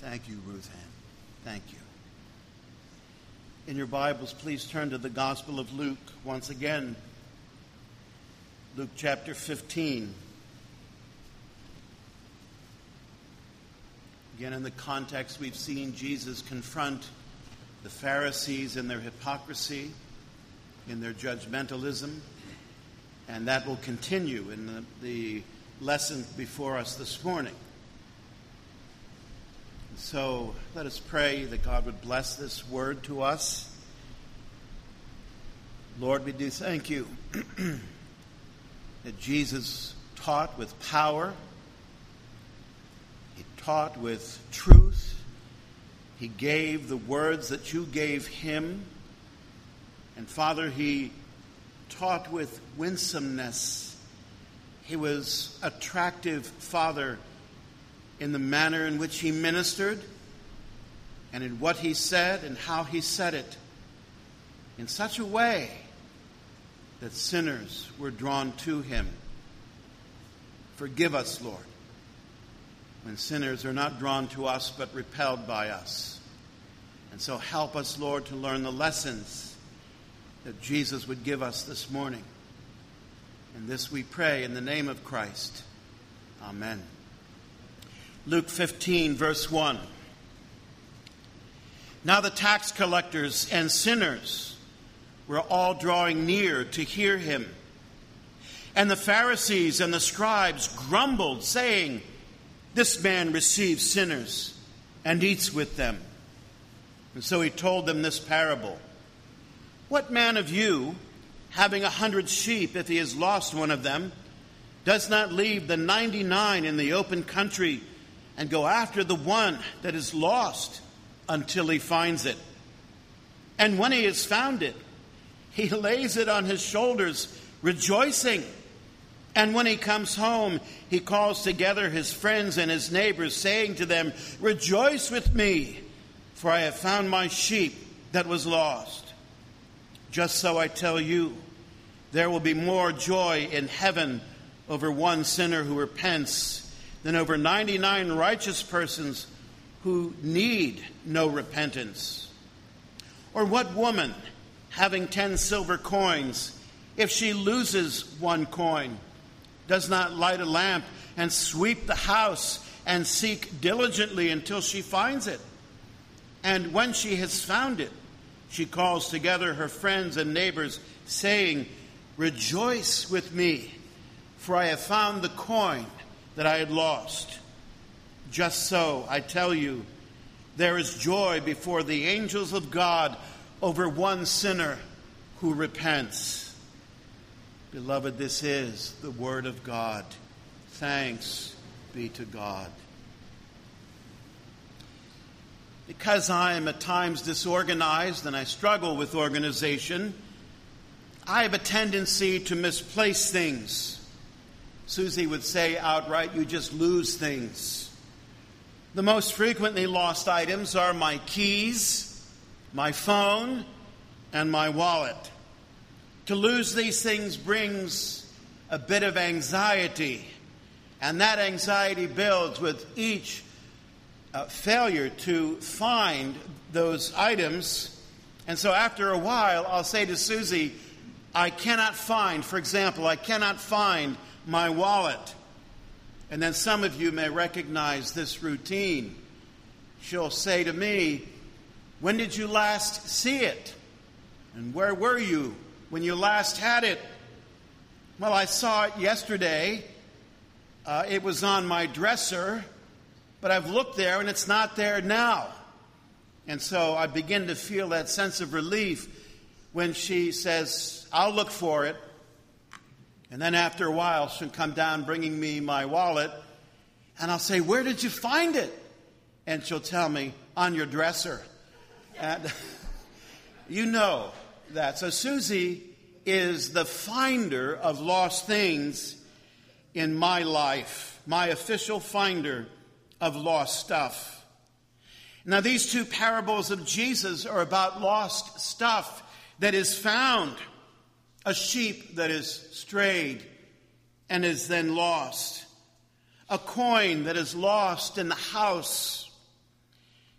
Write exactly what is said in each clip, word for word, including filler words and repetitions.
Thank you, Ruth Ann. Thank you. In your Bibles, please turn to the Gospel of Luke once again. Luke chapter fifteen. Again, in the context, we've seen Jesus confront the Pharisees in their hypocrisy, in their judgmentalism, and that will continue in the, the lesson before us this morning. So let us pray that God would bless this word to us. Lord, we do thank you that Jesus taught with power. He taught with truth. He gave the words that you gave him. And Father, he taught with winsomeness. He was attractive, Father, in the manner in which he ministered and in what he said and how he said it, in such a way that sinners were drawn to him. Forgive us, Lord, when sinners are not drawn to us but repelled by us. And so help us, Lord, to learn the lessons that Jesus would give us this morning. And this we pray in the name of Christ. Amen. Luke fifteen, verse one. Now the tax collectors and sinners were all drawing near to hear him. And the Pharisees and the scribes grumbled, saying, "This man receives sinners and eats with them." And so he told them this parable. "What man of you, having a hundred sheep, if he has lost one of them, does not leave the ninety-nine in the open country and go after the one that is lost until he finds it? And when he has found it, he lays it on his shoulders, rejoicing. And when he comes home, he calls together his friends and his neighbors, saying to them, 'Rejoice with me, for I have found my sheep that was lost.' Just so I tell you, there will be more joy in heaven over one sinner who repents than over ninety-nine righteous persons who need no repentance. Or what woman, having ten silver coins, if she loses one coin, does not light a lamp and sweep the house and seek diligently until she finds it? And when she has found it, she calls together her friends and neighbors, saying, 'Rejoice with me, for I have found the coin that I had lost.' Just so, I tell you, there is joy before the angels of God over one sinner who repents." Beloved, this is the word of God. Thanks be to God. Because I am at times disorganized and I struggle with organization, I have a tendency to misplace things. Susie would say outright, "You just lose things." The most frequently lost items are my keys, my phone, and my wallet. To lose these things brings a bit of anxiety, and that anxiety builds with each uh, failure to find those items. And so after a while, I'll say to Susie, "I cannot find, for example, I cannot find my wallet." And then some of you may recognize this routine. She'll say to me, "When did you last see it? And where were you when you last had it?" "Well, I saw it yesterday. Uh, it was on my dresser, but I've looked there and it's not there now." And so I begin to feel that sense of relief when she says, "I'll look for it." And then after a while, she'll come down bringing me my wallet. And I'll say, "Where did you find it?" And she'll tell me, "On your dresser." And you know that. So Susie is the finder of lost things in my life, my official finder of lost stuff. Now, these two parables of Jesus are about lost stuff that is found. A sheep that is strayed and is then lost. A coin that is lost in the house.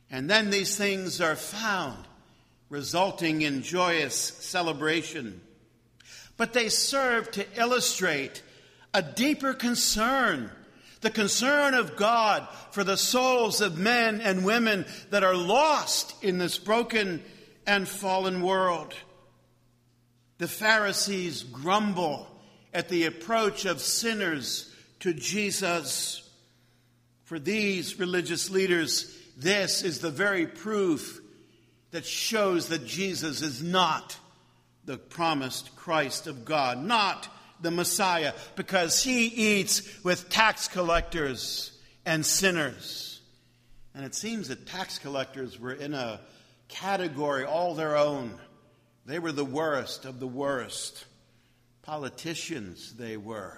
And then these things are found, resulting in joyous celebration. But they serve to illustrate a deeper concern, the concern of God for the souls of men and women that are lost in this broken and fallen world. The Pharisees grumble at the approach of sinners to Jesus. For these religious leaders, this is the very proof that shows that Jesus is not the promised Christ of God, not the Messiah, because he eats with tax collectors and sinners. And it seems that tax collectors were in a category all their own. They were the worst of the worst. Politicians they were.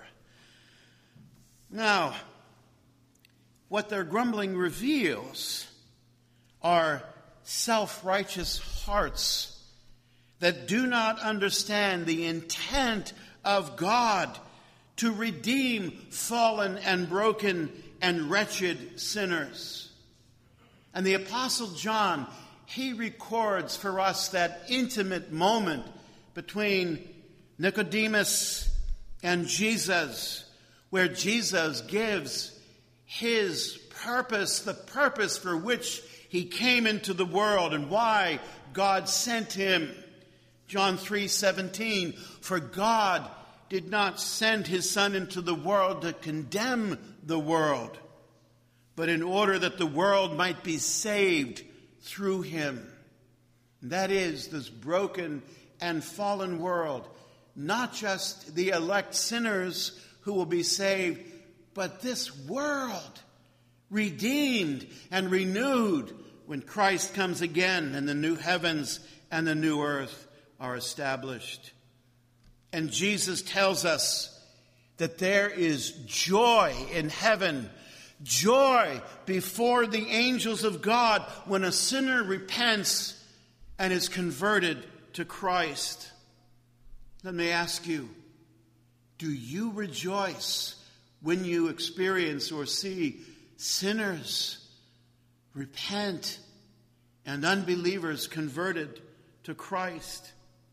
Now, what their grumbling reveals are self-righteous hearts that do not understand the intent of God to redeem fallen and broken and wretched sinners. And the Apostle John, he records for us that intimate moment between Nicodemus and Jesus, where Jesus gives his purpose, the purpose for which he came into the world and why God sent him. John three seventeen, for God did not send his Son into the world to condemn the world, but in order that the world might be saved through him. And that is, this broken and fallen world, not just the elect sinners who will be saved, but this world redeemed and renewed when Christ comes again and the new heavens and the new earth are established. And Jesus tells us that there is joy in heaven, joy before the angels of God when a sinner repents and is converted to Christ. Let me ask you, do you rejoice when you experience or see sinners repent and unbelievers converted to Christ?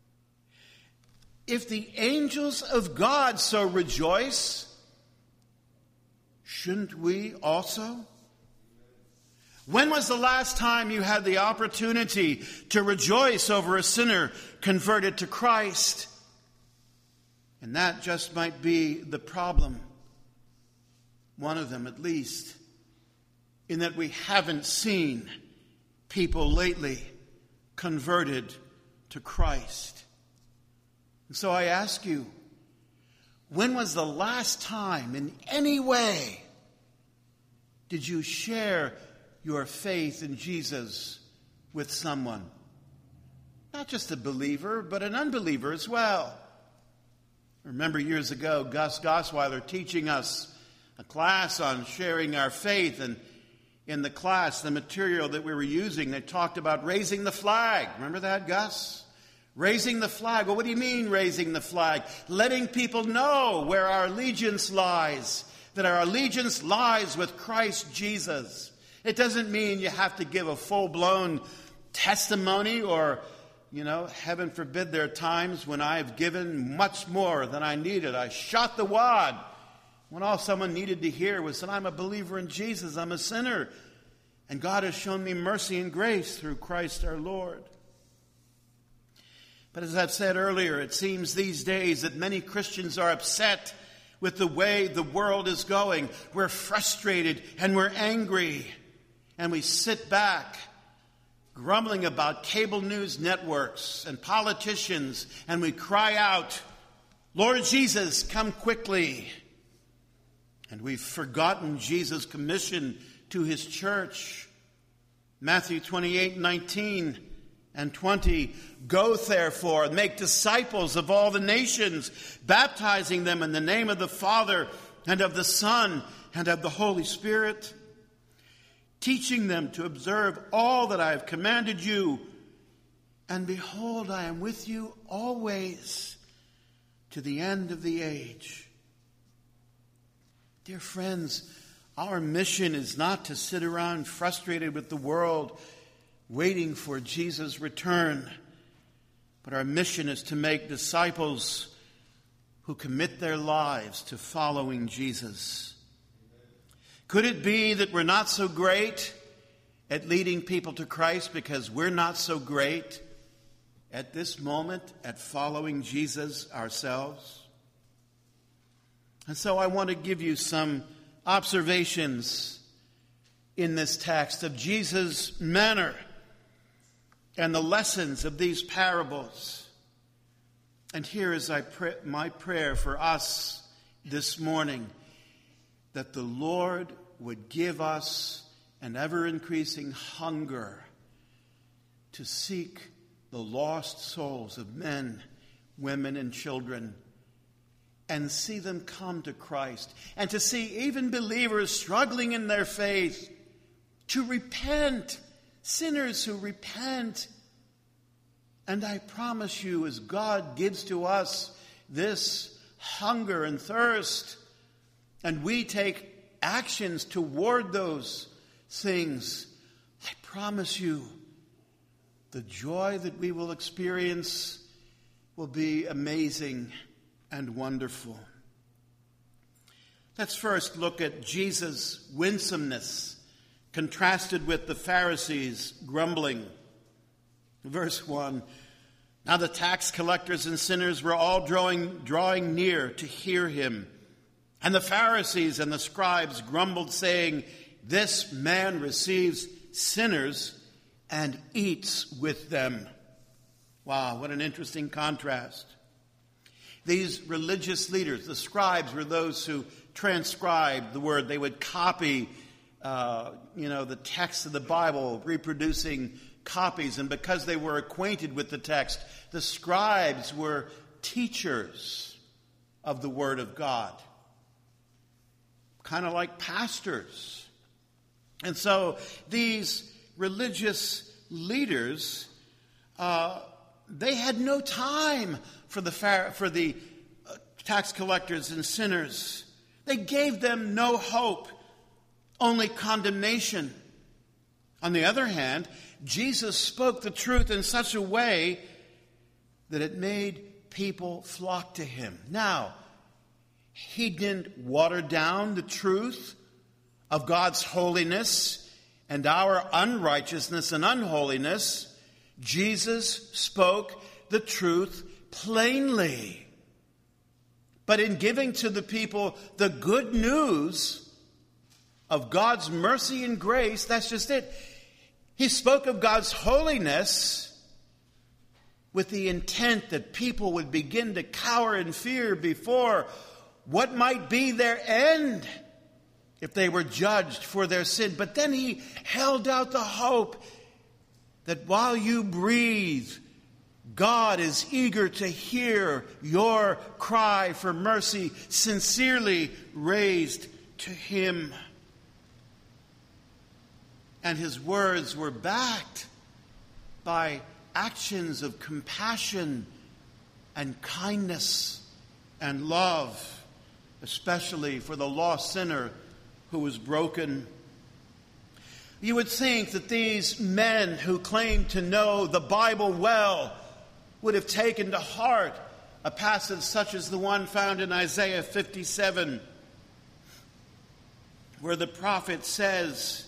If the angels of God so rejoice, shouldn't we also? When was the last time you had the opportunity to rejoice over a sinner converted to Christ? And that just might be the problem, one of them at least, in that we haven't seen people lately converted to Christ. And so I ask you, when was the last time in any way did you share your faith in Jesus with someone? Not just a believer, but an unbeliever as well. I remember years ago, Gus Gosweiler teaching us a class on sharing our faith, and in the class, the material that we were using, they talked about raising the flag. Remember that, Gus? Raising the flag. Well, what do you mean raising the flag? Letting people know where our allegiance lies, that our allegiance lies with Christ Jesus. It doesn't mean you have to give a full-blown testimony or, you know, heaven forbid, there are times when I've given much more than I needed. I shot the wad when all someone needed to hear was that I'm a believer in Jesus, I'm a sinner, and God has shown me mercy and grace through Christ our Lord. But as I've said earlier, it seems these days that many Christians are upset with the way the world is going. We're frustrated and we're angry, and we sit back grumbling about cable news networks and politicians, and we cry out, Lord Jesus, come quickly. And we've forgotten Jesus' commission to his church. Matthew twenty-eight, nineteen and twenty, go therefore and make disciples of all the nations, baptizing them in the name of the Father and of the Son and of the Holy Spirit, teaching them to observe all that I have commanded you. And behold, I am with you always to the end of the age. Dear friends, Our mission is not to sit around frustrated with the world, waiting for Jesus' return, but our mission is to make disciples who commit their lives to following Jesus. Could it be that we're not so great at leading people to Christ because we're not so great at this moment at following Jesus ourselves? And so I want to give you some observations in this text of Jesus' manner and the lessons of these parables. And here is I pray, my prayer for us this morning, that the Lord would give us an ever-increasing hunger to seek the lost souls of men, women, and children, and see them come to Christ, and to see even believers struggling in their faith to repent, sinners who repent. And I promise you, as God gives to us this hunger and thirst, and we take actions toward those things, I promise you, the joy that we will experience will be amazing and wonderful. Let's first look at Jesus' winsomeness contrasted with the Pharisees' grumbling. Verse one, now the tax collectors and sinners were all drawing, drawing near to hear him. And the Pharisees and the scribes grumbled, saying, this man receives sinners and eats with them. Wow, what an interesting contrast. These religious leaders, the scribes, were those who transcribed the word. They would copy, uh, you know, the text of the Bible, reproducing copies. And because they were acquainted with the text, the scribes were teachers of the Word of God, kind of like pastors. And so these religious leaders, uh, they had no time for the for the uh, tax collectors and sinners. They gave them no hope, only condemnation. On the other hand, Jesus spoke the truth in such a way that it made people flock to him. Now, he didn't water down the truth of God's holiness and our unrighteousness and unholiness. Jesus spoke the truth plainly. But in giving to the people the good news of God's mercy and grace, that's just it. He spoke of God's holiness with the intent that people would begin to cower in fear before what might be their end if they were judged for their sin. But then he held out the hope that while you breathe, God is eager to hear your cry for mercy, sincerely raised to him. And his words were backed by actions of compassion and kindness and love, especially for the lost sinner who was broken. You would think that these men who claimed to know the Bible well would have taken to heart a passage such as the one found in Isaiah fifty-seven, where the prophet says,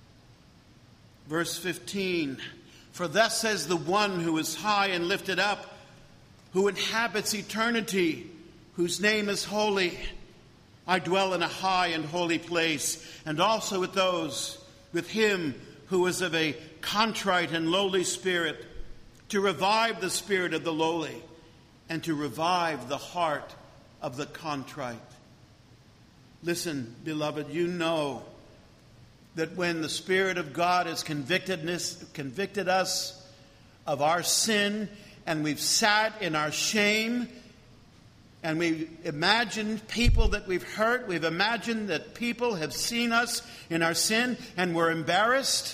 verse fifteen, for thus says the one who is high and lifted up, who inhabits eternity, whose name is holy. I dwell in a high and holy place, and also with those, with him who is of a contrite and lowly spirit, to revive the spirit of the lowly, and to revive the heart of the contrite. Listen, beloved, you know that when the Spirit of God has convicted us, convicted us of our sin, and we've sat in our shame, and we've imagined people that we've hurt, we've imagined that people have seen us in our sin, and we're embarrassed.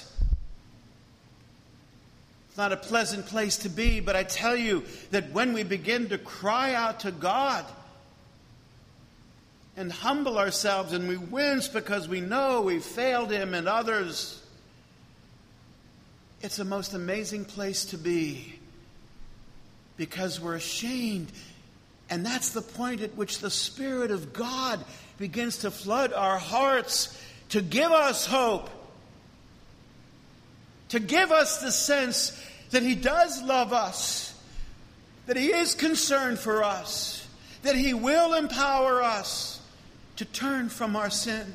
It's not a pleasant place to be, but I tell you that when we begin to cry out to God, and humble ourselves, and we wince because we know we've failed him and others. It's the most amazing place to be because we're ashamed. And that's the point at which the Spirit of God begins to flood our hearts to give us hope, to give us the sense that he does love us, that he is concerned for us, that he will empower us to turn from our sin.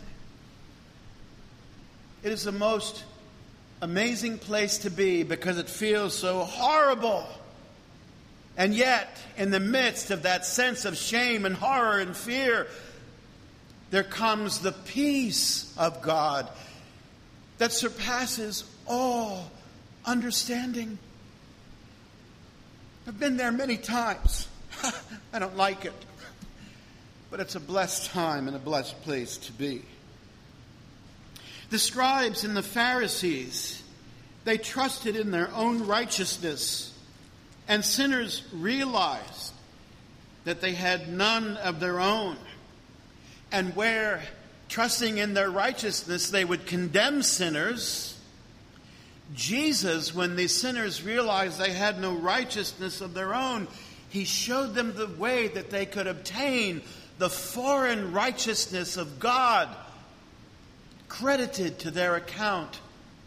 It is the most amazing place to be because it feels so horrible. And yet, in the midst of that sense of shame and horror and fear, there comes the peace of God that surpasses all understanding. I've been there many times. I don't like it. But it's a blessed time and a blessed place to be. The scribes and the Pharisees, they trusted in their own righteousness, and sinners realized that they had none of their own. And where, trusting in their righteousness, they would condemn sinners, Jesus, when the sinners realized they had no righteousness of their own, he showed them the way that they could obtain the foreign righteousness of God credited to their account.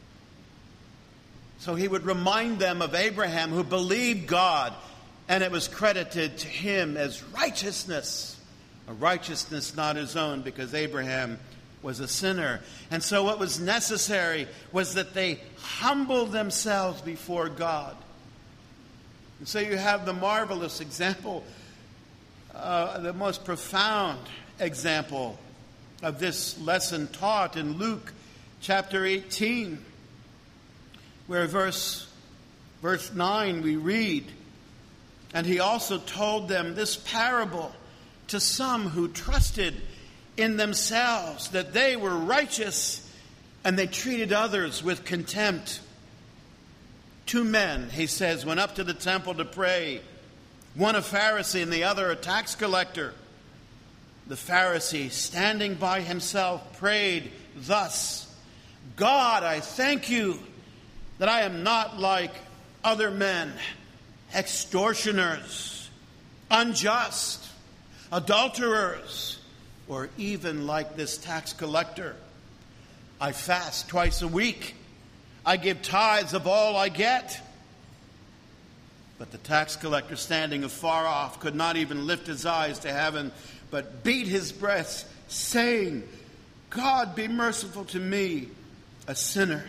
So he would remind them of Abraham, who believed God, and it was credited to him as righteousness, a righteousness not his own, because Abraham was a sinner. And so what was necessary was that they humble themselves before God. And so you have the marvelous example, uh, the most profound example of this lesson taught in Luke chapter eighteen, where verse, verse nine we read, "And he also told them this parable to some who trusted in themselves that they were righteous, and they treated others with contempt. Two men," he says, "went up to the temple to pray, one a Pharisee and the other a tax collector. The Pharisee, standing by himself, prayed thus, 'God, I thank you that I am not like other men, extortioners, unjust, adulterers, or even like this tax collector. I fast twice a week. I give tithes of all I get.' But the tax collector, standing afar off, could not even lift his eyes to heaven, but beat his breast, saying, 'God, be merciful to me, a sinner.'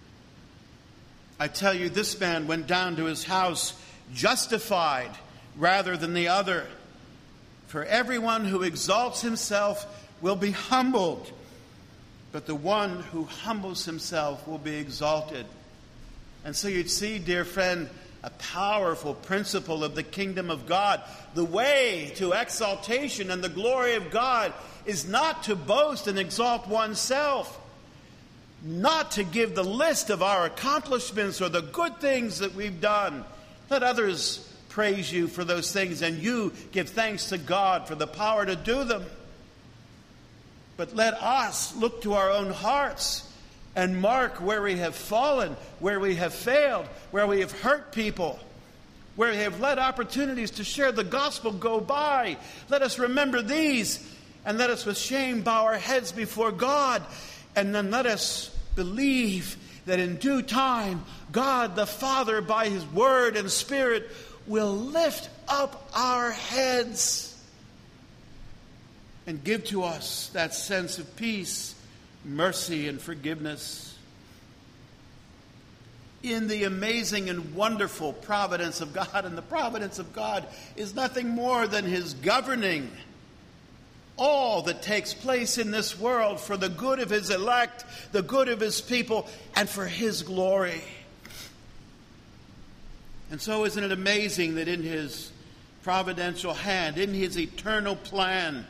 I tell you, this man went down to his house justified rather than the other. For everyone who exalts himself will be humbled, but the one who humbles himself will be exalted." And so you'd see, dear friend, a powerful principle of the kingdom of God. The way to exaltation and the glory of God is not to boast and exalt oneself, not to give the list of our accomplishments or the good things that we've done. Let others praise you for those things, and you give thanks to God for the power to do them. But let us look to our own hearts and mark where we have fallen, where we have failed, where we have hurt people, where we have let opportunities to share the gospel go by. Let us remember these, and let us with shame bow our heads before God, and then let us believe that in due time, God the Father, by his word and Spirit, will lift up our heads and give to us that sense of peace, mercy, and forgiveness. In the amazing and wonderful providence of God, and the providence of God is nothing more than his governing all that takes place in this world for the good of his elect, the good of his people, and for his glory. And so isn't it amazing that in his providential hand, in his eternal plan,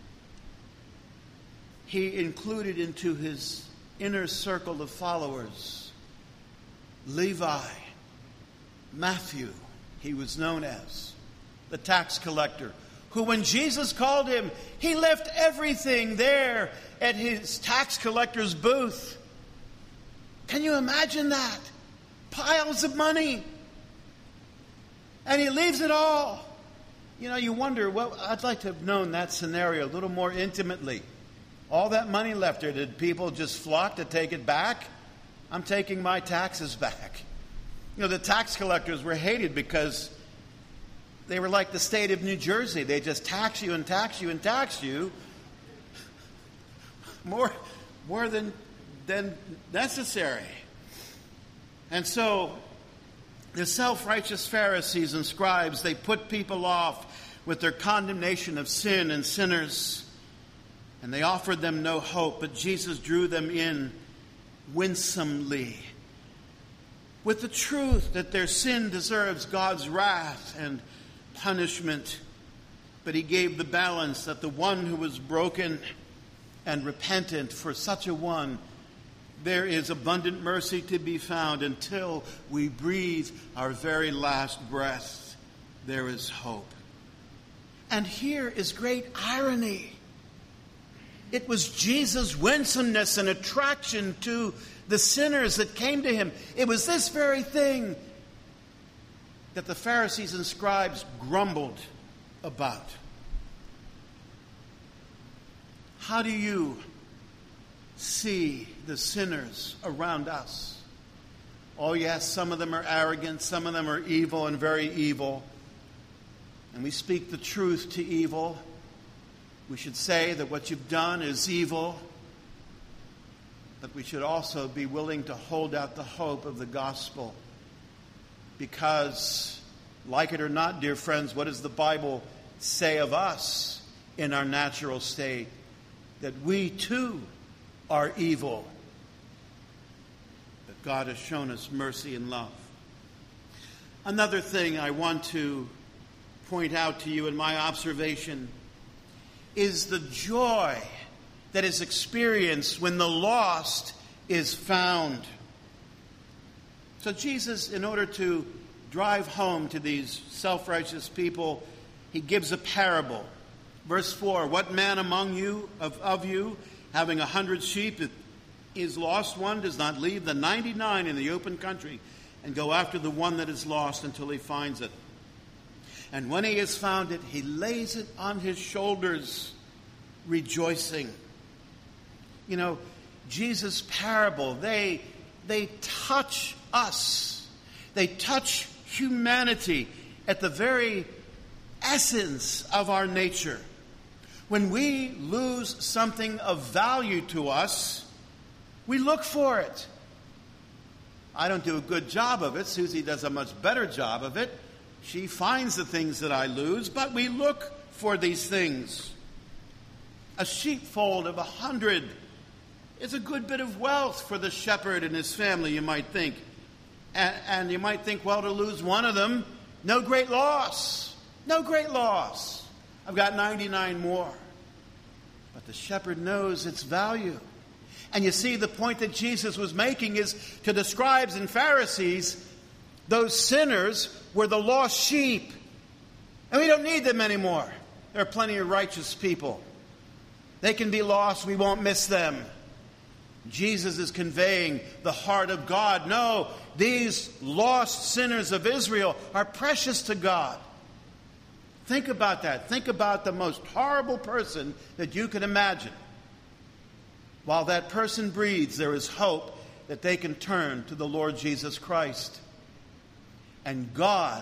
he included into his inner circle of followers Levi, Matthew, he was known as, the tax collector, who, when Jesus called him, he left everything there at his tax collector's booth. Can you imagine that? Piles of money. And he leaves it all. You know, you wonder, well, I'd like to have known that scenario a little more intimately. All that money left there, did people just flock to take it back? I'm taking my taxes back. You know, the tax collectors were hated because they were like the state of New Jersey. They just tax you and tax you and tax you more, more than, than necessary. And so the self-righteous Pharisees and scribes, they put people off with their condemnation of sin and sinners, and they offered them no hope. But Jesus drew them in winsomely with the truth that their sin deserves God's wrath and punishment. But he gave the balance that the one who was broken and repentant, for such a one, there is abundant mercy to be found. Until we breathe our very last breath, there is hope. And here is great irony. It was Jesus' winsomeness and attraction to the sinners that came to him. It was this very thing that the Pharisees and scribes grumbled about. How do you see the sinners around us? Oh yes, some of them are arrogant, some of them are evil and very evil. And we speak the truth to evil. We should say that what you've done is evil, but we should also be willing to hold out the hope of the gospel. Because, like it or not, dear friends, what does the Bible say of us in our natural state? That we too are evil. But God has shown us mercy and love. Another thing I want to point out to you in my observation is the joy that is experienced when the lost is found. So Jesus, in order to drive home to these self-righteous people, he gives a parable. Verse four, what man among you, of, of you, having a hundred sheep, if his lost one does not leave the ninety-nine in the open country and go after the one that is lost until he finds it? And when he has found it, he lays it on his shoulders, rejoicing. You know, Jesus' parable, they, they touch us. They touch humanity at the very essence of our nature. When we lose something of value to us, we look for it. I don't do a good job of it. Susie does a much better job of it. She finds the things that I lose, but we look for these things. A sheepfold of a hundred is a good bit of wealth for the shepherd and his family, you might think. And, and you might think, well, to lose one of them, no great loss. No great loss. I've got ninety-nine more. But the shepherd knows its value. And you see, the point that Jesus was making is to the scribes and Pharisees, those sinners were the lost sheep. And we don't need them anymore. There are plenty of righteous people. They can be lost. We won't miss them. Jesus is conveying the heart of God. No, these lost sinners of Israel are precious to God. Think about that. Think about the most horrible person that you can imagine. While that person breathes, there is hope that they can turn to the Lord Jesus Christ. And God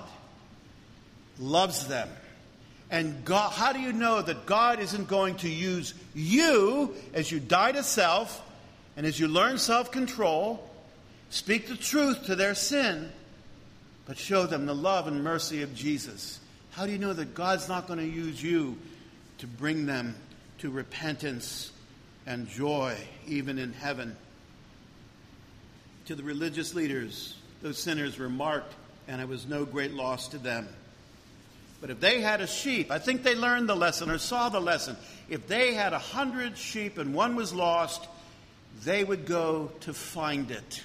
loves them. And God, how do you know that God isn't going to use you as you die to self and as you learn self-control, speak the truth to their sin, but show them the love and mercy of Jesus? How do you know that God's not going to use you to bring them to repentance and joy, even in heaven? To the religious leaders, those sinners were marked, and it was no great loss to them. But if they had a sheep, I think they learned the lesson or saw the lesson. If they had a hundred sheep and one was lost, they would go to find it.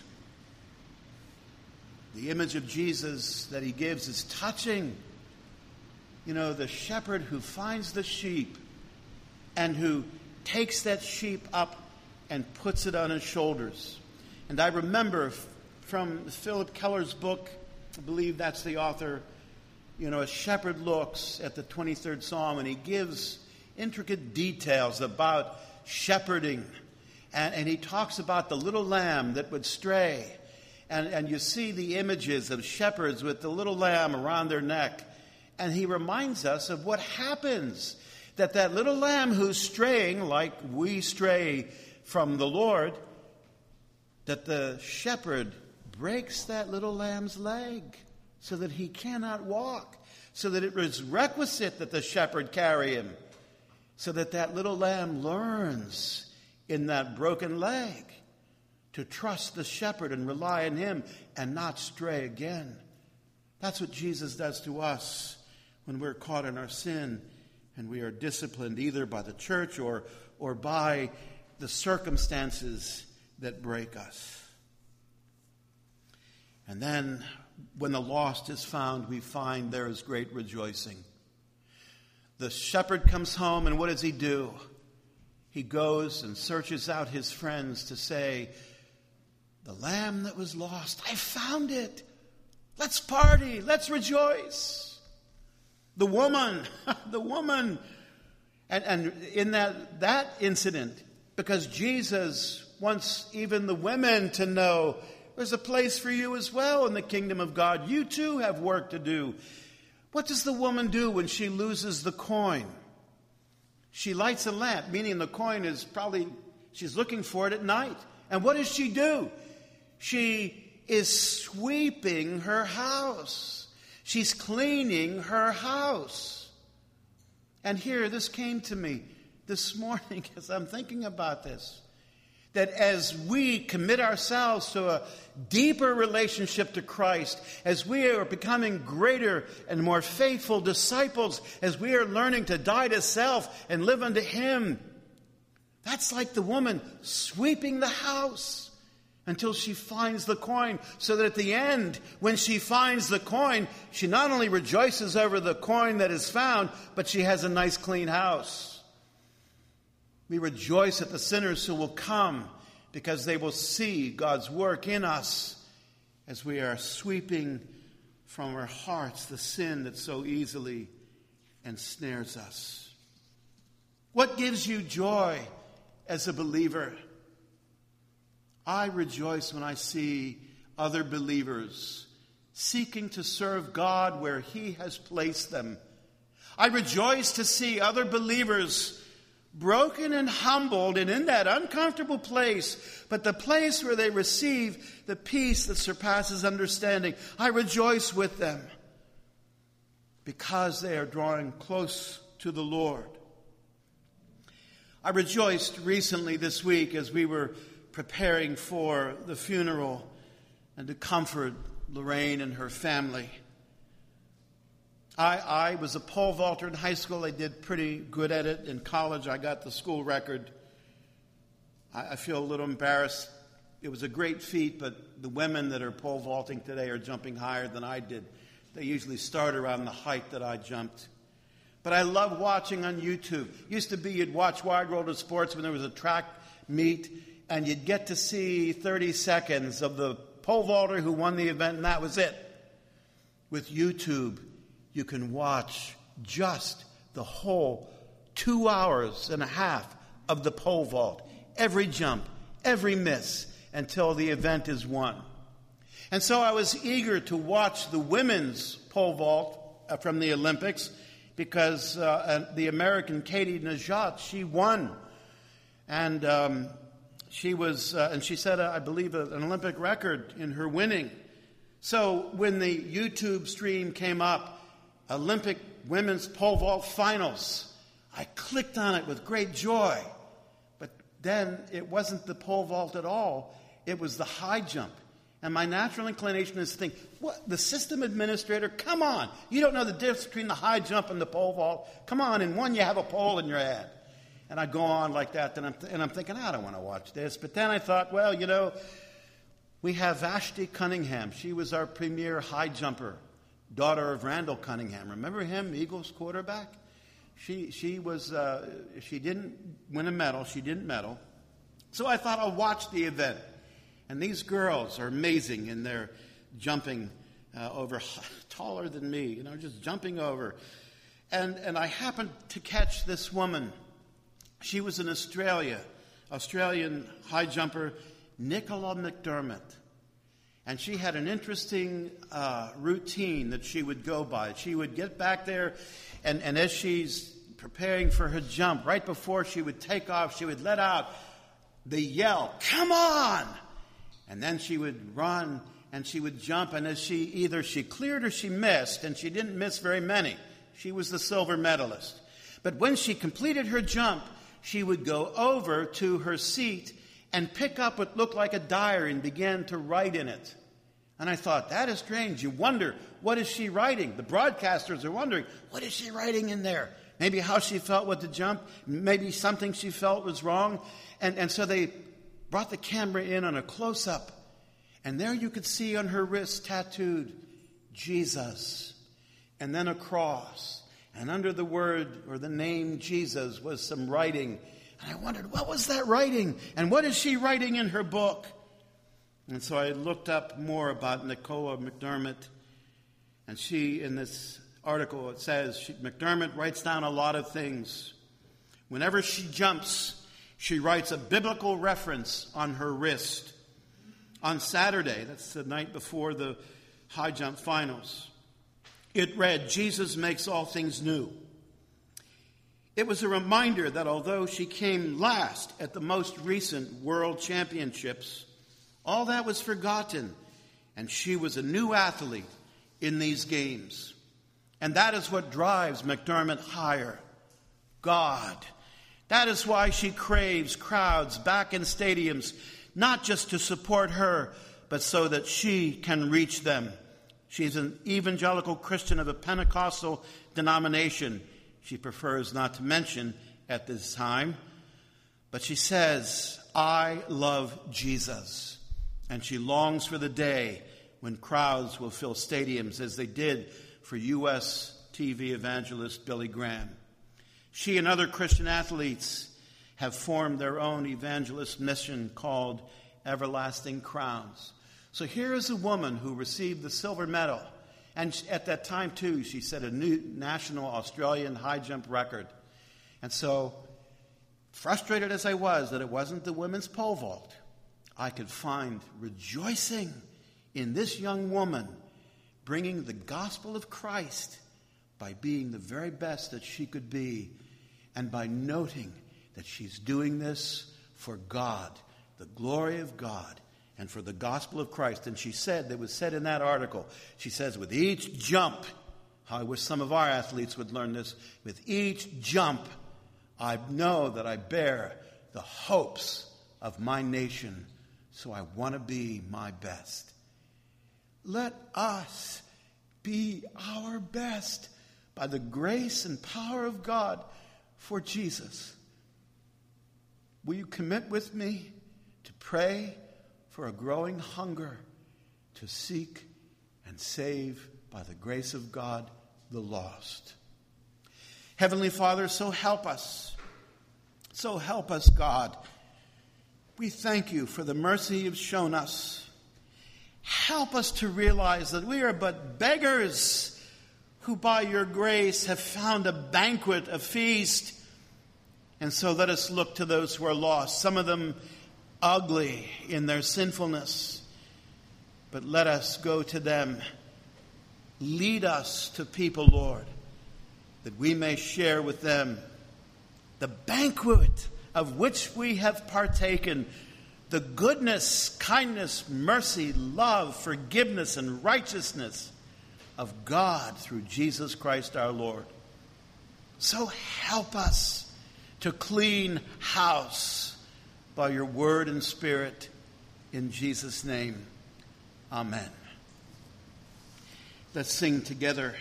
The image of Jesus that he gives is touching. you know, the shepherd who finds the sheep and who takes that sheep up and puts it on his shoulders. And I remember from Philip Keller's book, I believe that's the author, you know, a shepherd looks at the twenty-third Psalm and he gives intricate details about shepherding. And, and he talks about the little lamb that would stray. And, and you see the images of shepherds with the little lamb around their neck. And he reminds us of what happens. That that little lamb who's straying, like we stray from the Lord, that the shepherd breaks that little lamb's leg so that he cannot walk, so that it is requisite that the shepherd carry him, so that that little lamb learns in that broken leg to trust the shepherd and rely on him and not stray again. That's what Jesus does to us when we're caught in our sin and we are disciplined either by the church or, or by the circumstances that break us. And then when the lost is found, we find there is great rejoicing. The shepherd comes home, and what does he do? He goes and searches out his friends to say, the lamb that was lost, I found it. Let's party. Let's rejoice. The woman, the woman, and, and in that, that incident, because Jesus wants even the women to know there's a place for you as well in the kingdom of God. You too have work to do. What does the woman do when she loses the coin? She lights a lamp, meaning the coin is probably, she's looking for it at night. And what does she do? She is sweeping her house. She's cleaning her house. And here, this came to me this morning as I'm thinking about this. That as we commit ourselves to a deeper relationship to Christ, as we are becoming greater and more faithful disciples, as we are learning to die to self and live unto Him, that's like the woman sweeping the house until she finds the coin, so that at the end, when she finds the coin, she not only rejoices over the coin that is found, but she has a nice clean house. We rejoice at the sinners who will come because they will see God's work in us as we are sweeping from our hearts the sin that so easily ensnares us. What gives you joy as a believer? I rejoice when I see other believers seeking to serve God where He has placed them. I rejoice to see other believers broken and humbled and in that uncomfortable place, but the place where they receive the peace that surpasses understanding. I rejoice with them because they are drawing close to the Lord. I rejoiced recently this week as we were preparing for the funeral and to comfort Lorraine and her family. I, I was a pole vaulter in high school. I did pretty good at it. In college, I got the school record. I, I feel a little embarrassed. It was a great feat, but the women that are pole vaulting today are jumping higher than I did. They usually start around the height that I jumped. But I love watching on YouTube. Used to be you'd watch Wide World of Sports when there was a track meet, and you'd get to see thirty seconds of the pole vaulter who won the event, and that was it. With YouTube, you can watch just the whole two hours and a half of the pole vault. Every jump, every miss, until the event is won. And so I was eager to watch the women's pole vault from the Olympics because uh, the American Katie Najat, she won. And um, she was, uh, and she set, a, I believe, a, an Olympic record in her winning. So when the YouTube stream came up, Olympic women's pole vault finals, I clicked on it with great joy. But then it wasn't the pole vault at all. It was the high jump. And my natural inclination is to think, what, the system administrator, come on. You don't know the difference between the high jump and the pole vault. Come on, in one you have a pole in your head. And I go on like that, and I'm, th- and I'm thinking, I don't want to watch this. But then I thought, well, you know, we have Vashti Cunningham. She was our premier high jumper daughter of Randall Cunningham. Remember him, Eagles quarterback? She she was uh, she didn't win a medal. She didn't medal. So I thought I'll watch the event. And these girls are amazing, and they're jumping uh, over taller than me, you know, just jumping over. And and I happened to catch this woman. She was in Australia, Australian high jumper, Nicola McDermott. And she had an interesting uh, routine that she would go by. She would get back there, and, and as she's preparing for her jump, right before she would take off, she would let out the yell, "Come on!" And then she would run, and she would jump, and as she, either she cleared or she missed, and she didn't miss very many. She was the silver medalist. But when she completed her jump, she would go over to her seat and pick up what looked like a diary and began to write in it. And I thought, that is strange. You wonder, what is she writing? The broadcasters are wondering, what is she writing in there? Maybe how she felt with the jump. Maybe something she felt was wrong. And, and so they brought the camera in on a close-up. And there you could see on her wrist tattooed, Jesus. And then a cross. And under the word or the name Jesus was some writing. And I wondered, what was that writing? And what is she writing in her book? And so I looked up more about Nicola McDermott. And she, in this article, it says, she, McDermott writes down a lot of things. Whenever she jumps, she writes a biblical reference on her wrist. On Saturday, that's the night before the high jump finals, it read, Jesus makes all things new. It was a reminder that although she came last at the most recent World Championships, all that was forgotten, and she was a new athlete in these games. And that is what drives McDermott higher. God. That is why she craves crowds back in stadiums, not just to support her, but so that she can reach them. She's an evangelical Christian of a Pentecostal denomination. She prefers not to mention at this time. But she says, I love Jesus. And she longs for the day when crowds will fill stadiums as they did for U S T V evangelist Billy Graham. She and other Christian athletes have formed their own evangelist mission called Everlasting Crowns. So here is a woman who received the silver medal. And at that time, too, she set a new national Australian high jump record. And so, frustrated as I was that it wasn't the women's pole vault, I could find rejoicing in this young woman bringing the gospel of Christ by being the very best that she could be and by noting that she's doing this for God, the glory of God, and for the gospel of Christ. And she said, that was said in that article, she says, with each jump, I wish some of our athletes would learn this, with each jump, I know that I bear the hopes of my nation, so I want to be my best. Let us be our best by the grace and power of God for Jesus. Will you commit with me to pray for a growing hunger to seek and save by the grace of God the lost? Heavenly Father, so help us. So help us, God. We thank you for the mercy you've shown us. Help us to realize that we are but beggars who by your grace have found a banquet, a feast. And so let us look to those who are lost, some of them ugly in their sinfulness. But let us go to them. Lead us to people, Lord, that we may share with them the banquet of which we have partaken, the goodness, kindness, mercy, love, forgiveness, and righteousness of God through Jesus Christ our Lord. So help us to clean house by your word and spirit. In Jesus' name, amen. Let's sing together.